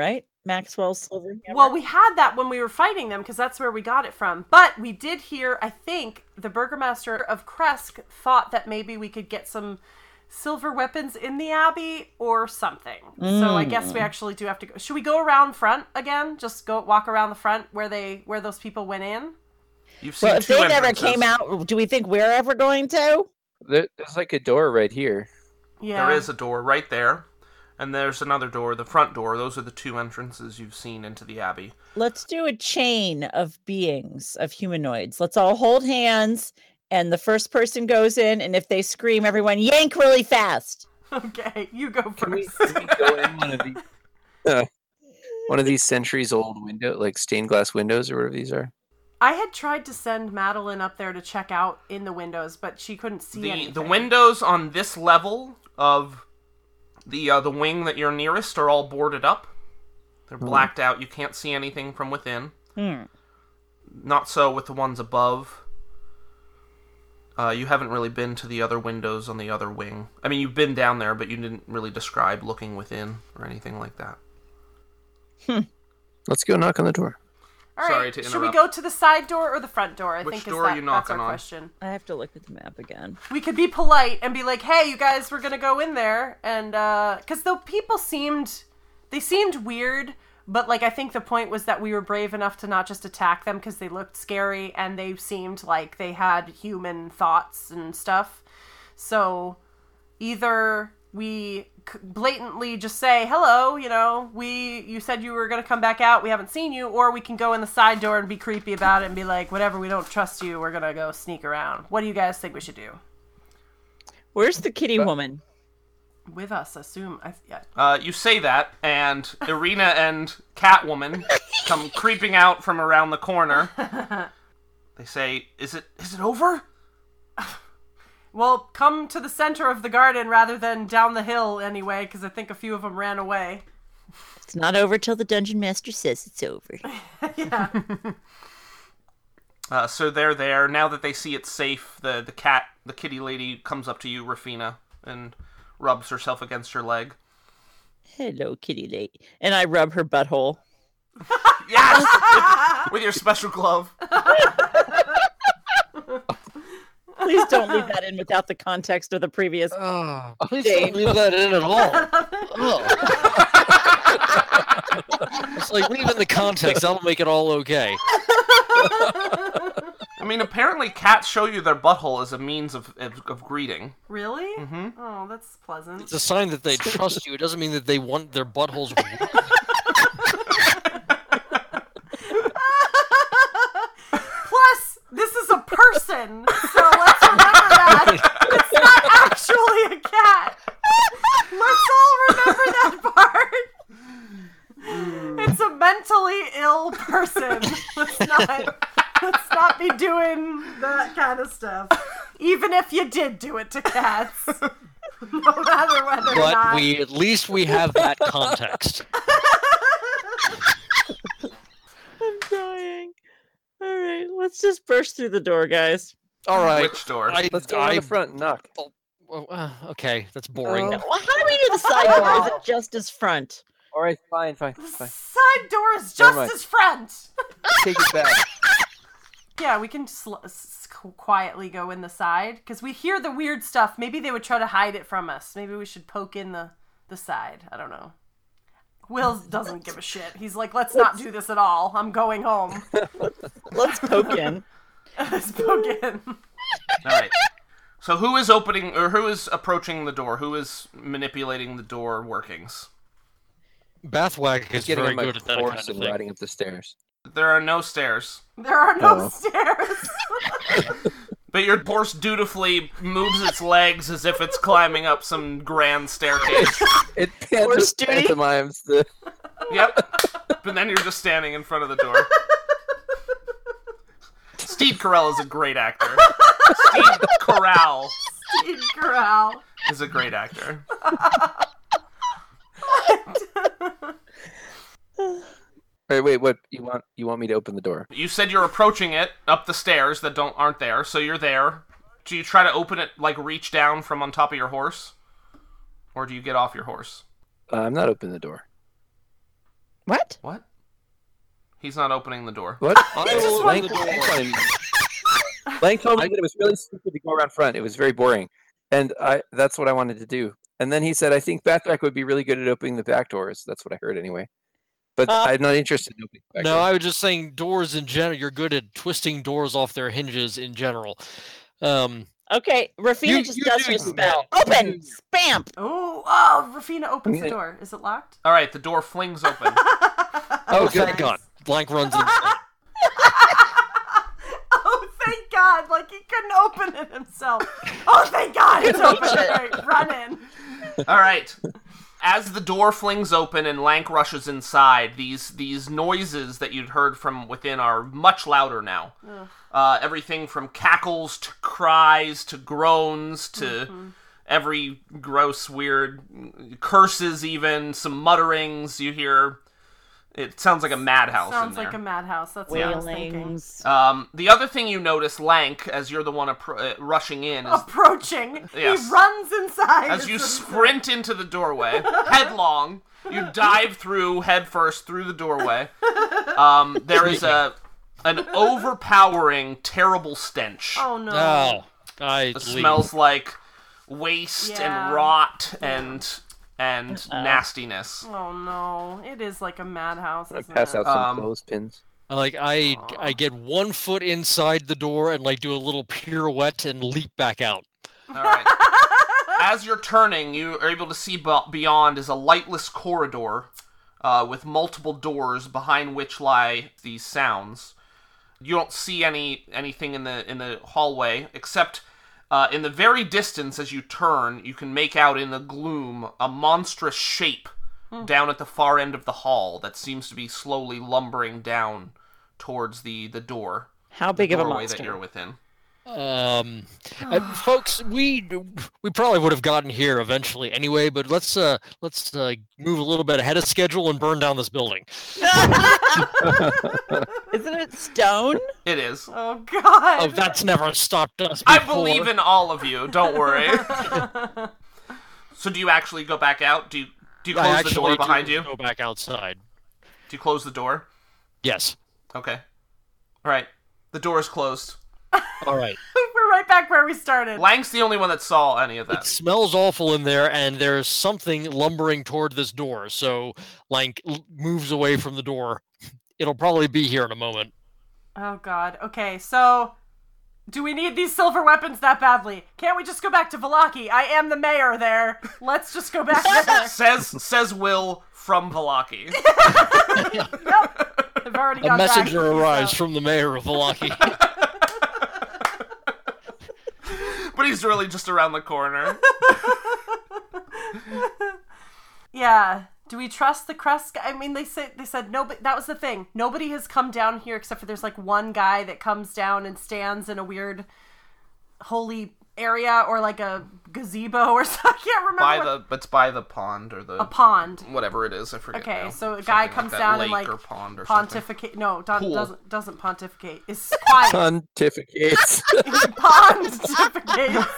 Maxwell's silver hammer? Well, we had that when we were fighting them because that's where we got it from. But we did hear, I think, the Burgomaster of Kresk thought that maybe we could get some silver weapons in the Abbey or something. Mm. So I guess we actually do have to go. Should we go around front again? Just go walk around the front where they where those people went in? You've seen well, if two they never entrances. came out, do we think we're ever going to? There, there's like a door right here. Yeah. There is a door right there. And there's another door, the front door. Those are the two entrances you've seen into the Abbey. Let's do a chain of beings, of humanoids. Let's all hold hands, and the first person goes in, and if they scream, everyone yank really fast. Okay, you go first. Can we, can we go in one of these? Uh, one of these centuries old window, like stained glass windows or whatever these are. I had tried to send Madeline up there to check out in the windows, but she couldn't see The anything. the windows on this level of the uh, the wing that you're nearest are all boarded up. They're blacked out. You can't see anything from within. Hmm. Not so with the ones above. Uh, you haven't really been to the other windows on the other wing. I mean, you've been down there, but you didn't really describe looking within or anything like that. Let's go knock on the door. All right, Sorry to should we interrupt. go to the side door or the front door? I Which think door is are that, you that's our knocking on? question. I have to look at the map again. We could be polite and be like, "Hey, you guys, we're gonna go in there," and uh, because the people seemed, they seemed weird, but like I think the point was that we were brave enough to not just attack them because they looked scary and they seemed like they had human thoughts and stuff. So either we blatantly just say hello, you know, we you said you were gonna come back out, we haven't seen you, or we can go in the side door and be creepy about it and be like, whatever, we don't trust you, we're gonna go sneak around. What do you guys think we should do? Where's the kitty woman? With us, assume. I, yeah. Uh, you say that, and Irina and Catwoman come creeping out from around the corner. They say, "Is it is it over?" Well, come to the center of the garden rather than down the hill anyway, because I think a few of them ran away. It's not over till the dungeon master says it's over. Yeah. Uh, so they're there now that they see it's safe. The the cat, the kitty lady, comes up to you, Rafina, and rubs herself against your leg. Hello, kitty lady. And I rub her butthole. Yes, with, with your special glove. Please don't leave that in without the context of the previous. Oh, please don't leave that in at all. Oh. It's like leaving the context. That'll make it all okay. I mean, apparently cats show you their butthole as a means of of, of greeting. Really? Mm-hmm. Oh, that's pleasant. It's a sign that they trust you. It doesn't mean that they want their buttholes. Plus, this is a person, so let's remember that. It's not actually a cat. Let's all remember that part. It's a mentally ill person. Let's not, let's not be doing that kind of stuff. Even if you did do it to cats. No matter whether or But not. we at least we have that context. I'm dying. All right, let's just burst through the door, guys. All right. Which door? I, Let's go I, in the front and knock. Well, uh, okay, that's boring. Oh. Well, how do we do the side door? Is it just as front? All right, fine, fine, The fine. side door is Never just mind. as front. Take it back. Yeah, we can sl- s- quietly go in the side because we hear the weird stuff. Maybe they would try to hide it from us. Maybe we should poke in the, the side. I don't know. Will doesn't give a shit. He's like, let's not do this at all. I'm going home. Let's poke in. Let's poke in. All right. So who is opening or who is approaching the door? Who is manipulating the door workings? Bathwag is Getting very on my good at that horse kind of and thing. riding up the stairs. There are no stairs, There are no Oh. stairs. but your horse dutifully moves its legs as if it's climbing up some grand staircase. It Horse pantos- duty? pantomimes the. Yep. But then you're just standing in front of the door. Steve Carell is a great actor. Steve Carell Steve Corral. is a great actor. Wait, wait, what? You want you want me to open the door? You said you're approaching it up the stairs that don't aren't there, so you're there. Do you try to open it, like reach down from on top of your horse? Or do you get off your horse? Uh, I'm not opening the door. What? What? He's not opening the door. What? I just will want open the door. Lang Lang told me that it was really stupid to go around front. It was very boring, and I that's what I wanted to do. And then he said, "I think Backtrack would be really good at opening the back doors." That's what I heard anyway. But Uh, I'm not interested in opening the back No, doors. I was just saying doors in general. You're good at twisting doors off their hinges in general. Um, Okay, Rafina You- just you does do her that. spell. You Open! do. Spam! Oh, oh, Rafina opens the Yeah. door. Is it locked? All right, the door flings open. oh, good. thank God. Blank runs inside. Oh, thank God! Like he couldn't open it himself. Oh, thank God! It's open. All right, run in. All right. As the door flings open and Lank rushes inside, these these noises that you'd heard from within are much louder now. Uh, everything from cackles to cries to groans to Mm-hmm. every gross, weird curses, even some mutterings you hear. It sounds like a madhouse Sounds in there. like a madhouse. That's what I was thinking. Wailings. Um, the other thing you notice, Lank, as you're the one appro- uh, rushing in, is Approaching. Yes. He runs inside. as you It's just- sprint into the doorway, headlong, you dive through headfirst through the doorway. Um, there is a an overpowering, terrible stench. Oh no. Oh, I It leave. smells like waste Yeah. and rot and and Uh-oh. nastiness. Oh no. It is like a madhouse. I Isn't pass it? out some Um, clothespins. Like I, I get one foot inside the door and like do a little pirouette and leap back out. All right. As you're turning, you are able to see be- beyond is a lightless corridor uh, with multiple doors behind which lie these sounds. You don't see any anything in the in the hallway except uh, in the very distance. As you turn, you can make out in the gloom a monstrous shape down at the far end of the hall that seems to be slowly lumbering down towards the the door. How big of a doorway that you're monster? within. Um, uh, folks, we we probably would have gotten here eventually anyway, but let's uh let's uh, move a little bit ahead of schedule and burn down this building. Isn't it stone? It is. Oh God. Oh, that's never stopped us I before. believe in all of you. Don't worry. So, do you actually go back out? Do you do you I close the actually door do behind you? Go back outside. Do you close the door? Yes. Okay. All right. The door is closed. All right. We're right back where we started. Lang's the only one that saw any of It that. smells awful in there, and there's something lumbering toward this door. So, like, l- moves away from the door. It'll probably be here in a moment. Oh God. Okay, so do we need these silver weapons that badly? Can't we just go back to Valaki? I am the mayor there. Let's just go back there. Says says Will from Valaki. I've already A got messenger back, arrives so- from the mayor of Valaki. But he's really just around the corner. Yeah. Do we trust the crest guy? I mean, they said they said nobody. That was the thing. Nobody has come down here except for there's like one guy that comes down and stands in a weird holy area or like a gazebo or something. I can't remember. By what- the it's by the pond or the a pond. whatever it is. I forget. Okay, now. so a guy Something comes that. down Lake and like or pond or something. pontificate. No, don- Pool. doesn't doesn't pontificate. Is quiet. Pontificates. Pontificates.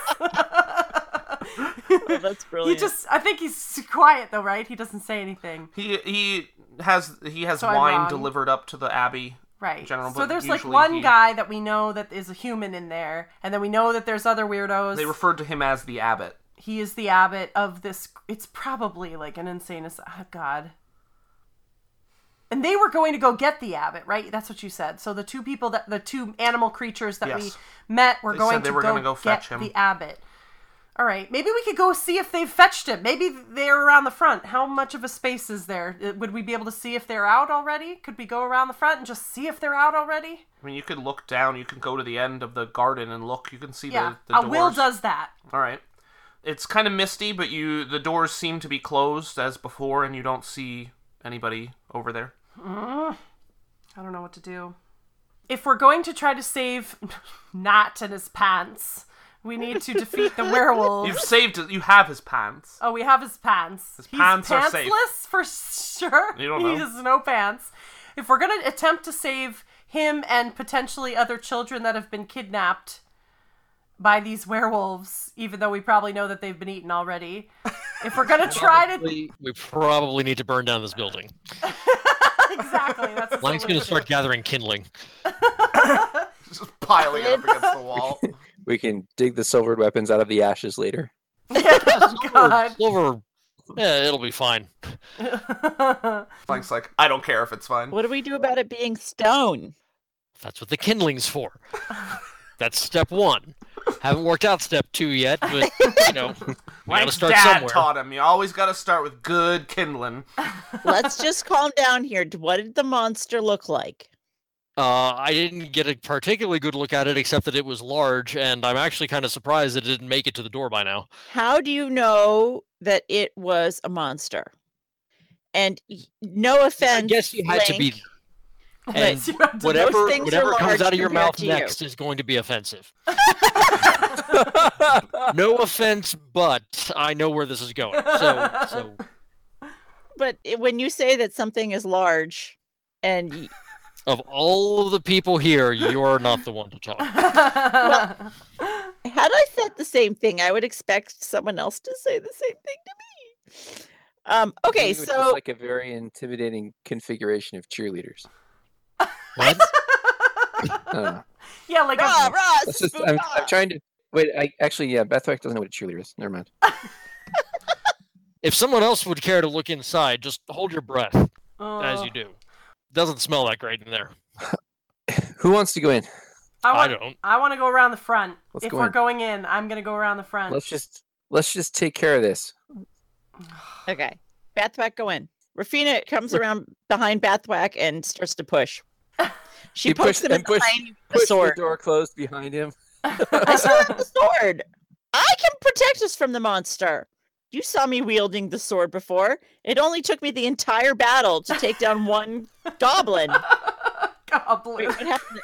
Oh, that's He brilliant. just, I think he's quiet though, right? He doesn't say anything. He he has he has So I'm wine wrong. delivered up to the abbey. Right. General, so but there's like usually one he- guy that we know that is a human in there, and then we know that there's other weirdos. They referred to him as the abbot. He is the abbot of this. It's probably like an insane. as- Oh, God. And they were going to go get the abbot, right? That's what you said. So the two people that the two animal creatures that Yes. we met were They going said they to were go, gonna go get fetch him. the abbot. All right, maybe we could go see if they've fetched him. Maybe they're around the front. How much of a space is there? Uh, Would we be able to see if they're out already? Could we go around the front and just see if they're out already? I mean, you could look down. You can go to the end of the garden and look. You can see Yeah, the, the uh, doors. Will does that. All right. It's kind of misty, but you the doors seem to be closed as before, and you don't see anybody over there. I don't know what to do. If we're going to try to save Nat and his pants, we need to defeat the werewolves. You've saved. You have his pants. Oh, we have his pants. His He's pants are safe. pantsless for sure. You don't know. He has no pants. If we're going to attempt to save him and potentially other children that have been kidnapped by these werewolves, even though we probably know that they've been eaten already, if we're going to try to... We, we probably need to burn down this building. exactly. That's a Lang's going to start gathering kindling. Just piling it up against the wall. We can dig the silvered weapons out of the ashes later. Oh, God. Silver, yeah, it'll be fine. Lang's like, I don't care if it's fine. What do we do about it being stone? That's what the kindling's for. That's step one. Haven't worked out step two yet, but, you know, we gotta Lang's start dad somewhere. taught him. You always got to start with good kindling. Let's just calm down here. What did the monster look like? Uh, I didn't get a particularly good look at it, except that it was large, and I'm actually kind of surprised that it didn't make it to the door by now. How do you know that it was a monster? And y- no offense, I guess you had to be, Link, and You have to- whatever Most things are whatever comes large out of your compared mouth to you. next is going to be offensive. No offense, but I know where this is going. So, so but i- when you say that something is large, and y- of all of the people here, you're not the one to talk. had I said the same thing, I would expect someone else to say the same thing to me. Um, I okay, think it was just so like a very intimidating configuration of cheerleaders. What? I don't know. yeah, like rah, a, rah, Let's just, spoon I'm, rah. I'm trying to wait. I actually, yeah, Bethwick doesn't know what a cheerleader is. Never mind. If someone else would care to look inside, just hold your breath uh, as you do. Doesn't smell that great in there. Who wants to go in? I I want, don't. I want to go around the front. Let's if go we're in. going in, I'm gonna go around the front. Let's just let's just take care of this. Okay, Bathwack, go in. Rafina comes around behind Bathwack and starts to push. She You pokes push- him in and push- behind with the Push sword. the door closed behind him. I still have the sword. I can protect us from the monster. You saw me wielding the sword before. It only took me the entire battle to take down one goblin. Goblin. Wait, what happened?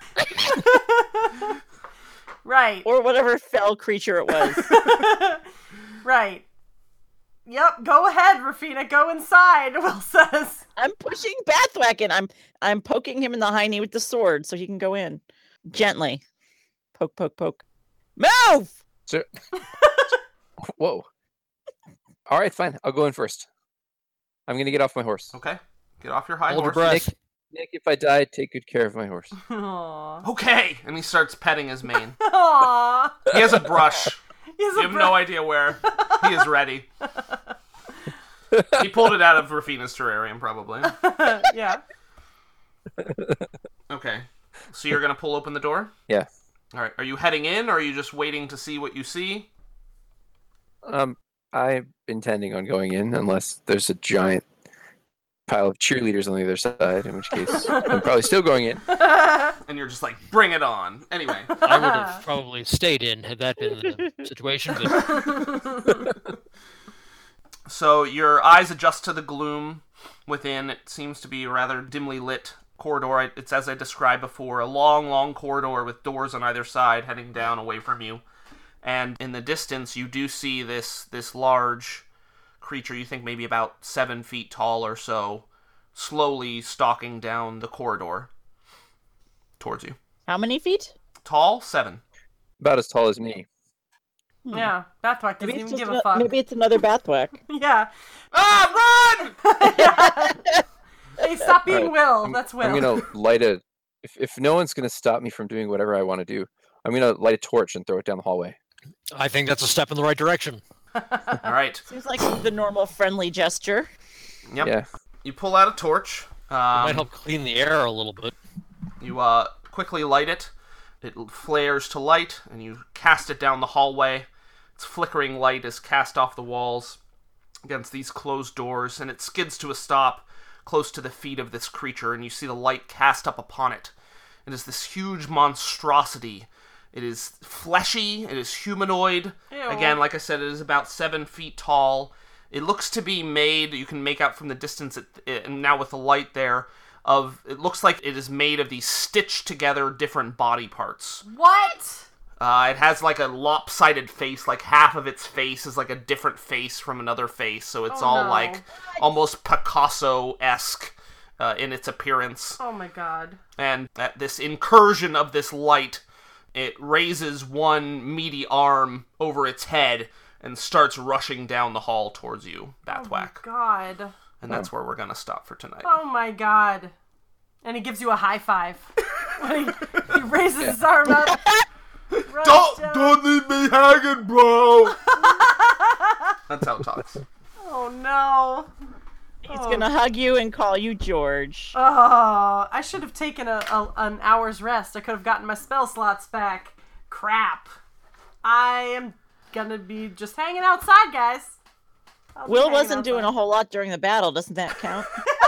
Right. Or whatever fell creature it was. Right. Yep, go ahead, Rafina, go inside, Will says. I'm pushing Bathwack in. I'm I'm poking him in the high knee with the sword so he can go in. Gently. Poke, poke, poke. Move! So, whoa. All right, fine. I'll go in first. I'm gonna get off my horse. Okay. Get off your high Hold your horse. breath. Nick, Nick, if I die, take good care of my horse. Aww. Okay. And he starts petting his mane. Aww. He has a brush. He's You a have bro- no idea where. He is ready. He pulled it out of Rafina's terrarium, probably. Yeah. Okay. So you're going to pull open the door? Yeah. All right. Are you heading in, or are you just waiting to see what you see? Um, I'm intending on going in unless there's a giant pile of cheerleaders on the other side, in which case I'm probably still going in. And you're just like, bring it on. Anyway. I would have probably stayed in had that been the situation, but So your eyes adjust to the gloom within. It seems to be a rather dimly lit corridor. It's as I described before, a long, long corridor with doors on either side heading down away from you. And in the distance, you do see this this large creature, you think maybe about seven feet tall or so, slowly stalking down the corridor towards you. How many feet? Tall? Seven. About as tall as me. Yeah, Bathwack doesn't Maybe even it's, just give ano- a fuck. maybe it's another Bathwack. Yeah. Ah, run! Hey, stop being Alright, Will. I'm- That's Will. I'm gonna light a. If if no one's gonna stop me from doing whatever I want to do, I'm gonna light a torch and throw it down the hallway. I think that's a step in the right direction. All right. Seems like the normal friendly gesture. Yep. Yeah. You pull out a torch. Um, Might help clean the air a little bit. You uh, quickly light it. It flares to light, and you cast it down the hallway. Its flickering light is cast off the walls against these closed doors, and it skids to a stop close to the feet of this creature, and you see the light cast up upon it. It is this huge monstrosity. It is fleshy. It is humanoid. Ew. Again, like I said, it is about seven feet tall. It looks to be made, you can make out from the distance, it, it, and now with the light there, of it looks like it is made of these stitched together different body parts. What? Uh, it has like a lopsided face, like half of its face is like a different face from another face, so it's Oh, all no. like almost Picasso-esque uh, in its appearance. Oh my god. And at this incursion of this light, it raises one meaty arm over its head and starts rushing down the hall towards you, Oh my Bathwack. god. And that's where we're going to stop for tonight. Oh my god. And he gives you a high five. When he, he raises his arm up. Don't, don't leave me hanging, bro! That's how it talks. Oh no. He's Oh. gonna hug you and call you George. Oh, I should have taken a, a an hour's rest. I could have gotten my spell slots back. Crap. I am gonna be just hanging outside, guys. I'll be Will hanging wasn't doing a outside. whole lot during the battle. Doesn't that count?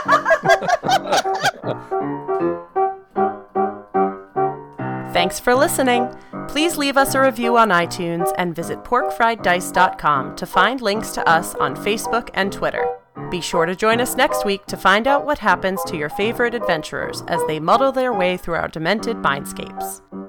Thanks for listening. Please leave us a review on iTunes and visit pork fried dice dot com to find links to us on Facebook and Twitter. Be sure to join us next week to find out what happens to your favorite adventurers as they muddle their way through our demented mindscapes.